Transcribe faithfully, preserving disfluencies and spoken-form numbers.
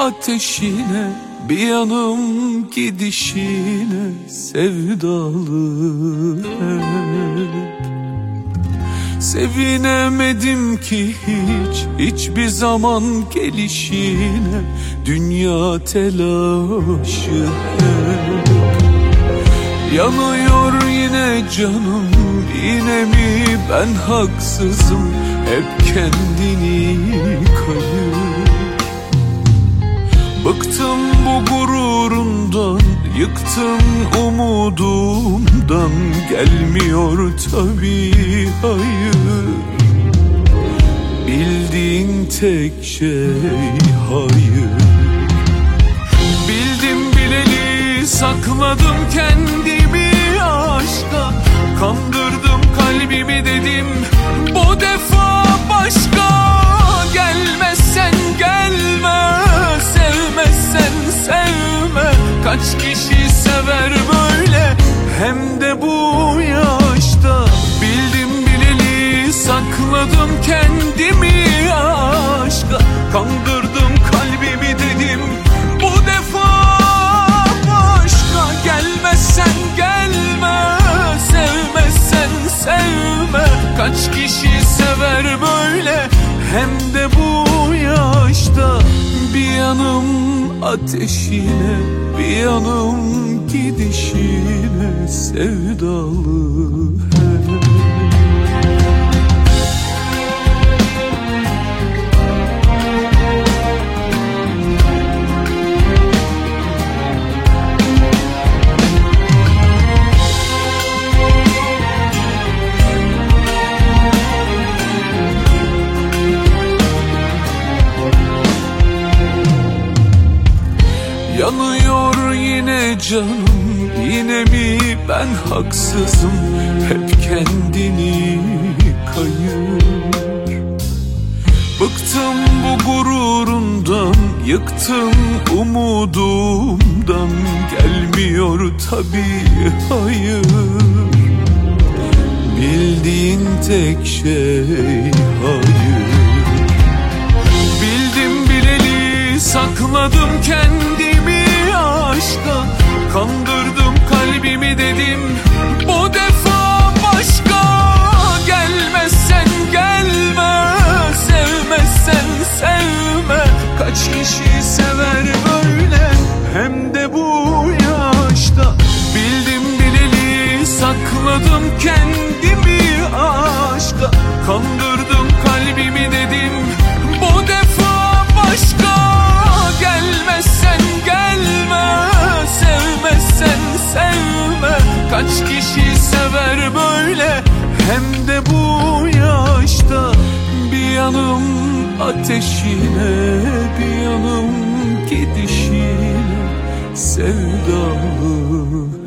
ateşine, bir yanım gidişine sevdalı hep. Sevinemedim ki hiç, hiçbir zaman gelişine, dünya telaşı hep. Yanıyor yine canım, yine mi ben haksızım, hep kendini kayır. Bıktım bu gururundan, yıktın umudumdan, gelmiyor tabii hayır. Bildiğin tek şey hayır. Bildim bileli sakladım kendimi aşka, kandırdım kalbimi dedim bu defa başka. Gelmezsen gelme, sevmezsen sevme, kaç kişi sever böyle hem de bu yaşta. Bildim bileli sakladım kendimi aşka, kandırdım kalbimi dedim bu defa başka. Gelmezsen gelme, sevmezsen sevme, kaç kişi sever böyle hem de bu yaşta. Bir yanım ateşine, bir yanım gidişine sevdalı hep. Yanıyor yine canım, yine mi ben haksızım, hep kendini kayır. Bıktım bu gururundan, yıktım umudumdan, gelmiyor tabii hayır. Bildiğin tek şey hayır. Bildim bileli sakladım kendimi aşka, kandırdım kalbimi dedim bu defa başka. Gelmezsen gelme, sevmezsen sevme, kaç kişi sever böyle hem de bu yaşta. Bildim bileli sakladım kendimi aşka, kandırdım kalbimi dedim bu defa başka. Gelmezsen gelme, sevmezsen sevme, kaç kişi sever böyle hem de bu yaşta. Bir yanım ateşine, bir yanım gidişine sevdalı